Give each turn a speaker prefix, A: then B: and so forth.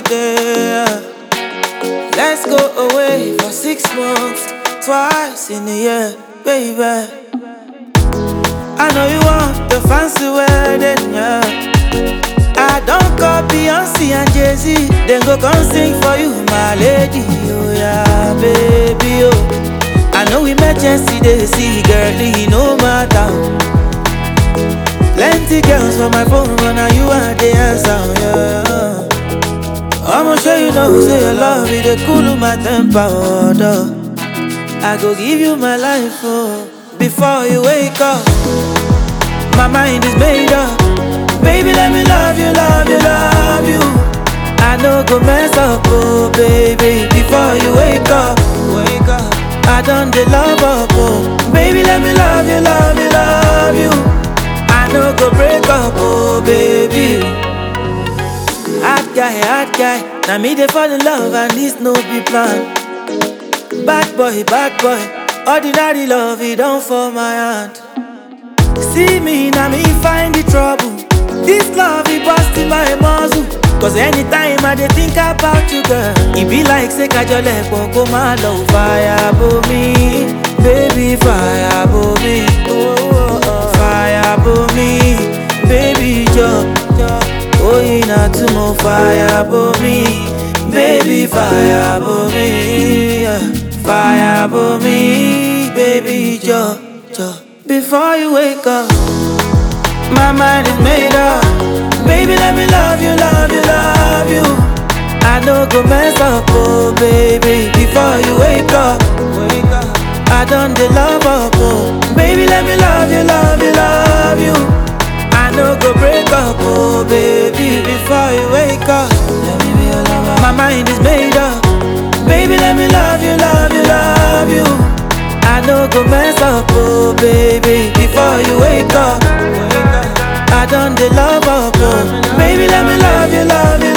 A: holiday. Let's go away for 6 months, twice in a year, baby. I know you want the fancy wedding, yeah. I don't call Beyonce and Jay-Z, then go come sing for you, my lady. Oh yeah, baby, oh. I know emergency they see, girlie, no matter. Plenty girls for my phone, but now you are the answer, yeah. I'ma show you know, say your love, it cool my temper, oh, I go give you my life, oh, before you wake up. My mind is made up. Baby, let me love you, love you, love you. I know go mess up, oh baby, before you wake up. Wake up. I done the love up, oh baby, let me love you, love you, love you. I know go break up, oh baby. Hot guy. Now me they fall in love and this no be plan. Bad boy. Ordinary love, it don't fall my hand. See me, now me find the trouble. This love, it busting my muzzle. Cause anytime I dey think about you, girl, it be like say kajole go my love. Fire for me, baby, fire for me. Fire for me, baby, jo. Oh, you not to more fire for me, baby, fire for me. Fire for me, baby, jo. Before you wake up, my mind is made up. Baby, let me love you, love you, love you. I know go mess up, oh baby, before you wake up. I done the love up, oh baby, let me love you, love you, love you. I know go break up, oh baby, before you wake up. Let me be your lover. My mind is made up. Baby, let me love you, love you, love you. I know go mess up, oh baby, before you wake up. I done the love up, oh baby, let me love you, love you,